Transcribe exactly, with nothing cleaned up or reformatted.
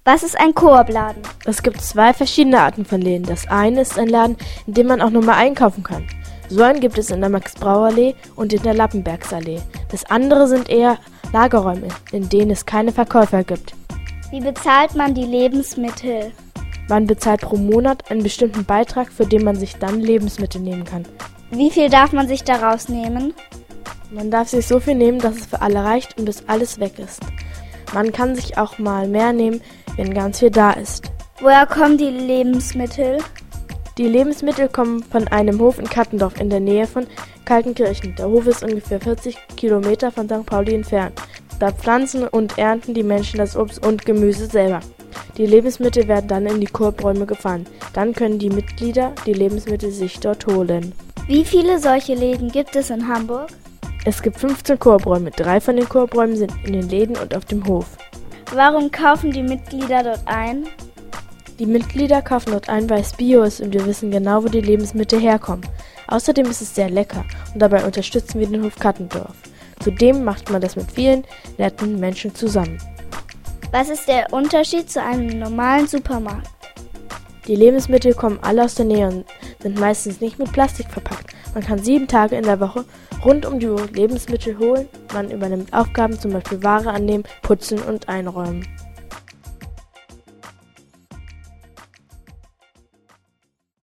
Was ist ein Koop-Laden? Es gibt zwei verschiedene Arten von Läden. Das eine ist ein Laden, in dem man auch nochmal einkaufen kann. So einen gibt es in der Max-Brauer-Allee und in der Lappenbergsallee. Das andere sind eher Lagerräume, in denen es keine Verkäufer gibt. Wie bezahlt man die Lebensmittel? Man bezahlt pro Monat einen bestimmten Beitrag, für den man sich dann Lebensmittel nehmen kann. Wie viel darf man sich daraus nehmen? Man darf sich so viel nehmen, dass es für alle reicht und bis alles weg ist. Man kann sich auch mal mehr nehmen, wenn ganz viel da ist. Woher kommen die Lebensmittel? Die Lebensmittel kommen von einem Hof in Kattendorf in der Nähe von Kaltenkirchen. Der Hof ist ungefähr vierzig Kilometer von Sankt Pauli entfernt. Da pflanzen und ernten die Menschen das Obst und Gemüse selber. Die Lebensmittel werden dann in die Koop-Räume gefahren. Dann können die Mitglieder die Lebensmittel sich dort holen. Wie viele solche Läden gibt es in Hamburg? Es gibt fünfzehn Koop-Räume. Drei von den Koop-Räumen sind in den Läden und auf dem Hof. Warum kaufen die Mitglieder dort ein? Die Mitglieder kaufen dort ein, weil es Bio ist und wir wissen genau, wo die Lebensmittel herkommen. Außerdem ist es sehr lecker und dabei unterstützen wir den Hof Kattendorf. Zudem macht man das mit vielen netten Menschen zusammen. Was ist der Unterschied zu einem normalen Supermarkt? Die Lebensmittel kommen alle aus der Nähe und sind meistens nicht mit Plastik verpackt. Man kann sieben Tage in der Woche rund um die Uhr Lebensmittel holen. Man übernimmt Aufgaben, zum Beispiel Ware annehmen, putzen und einräumen.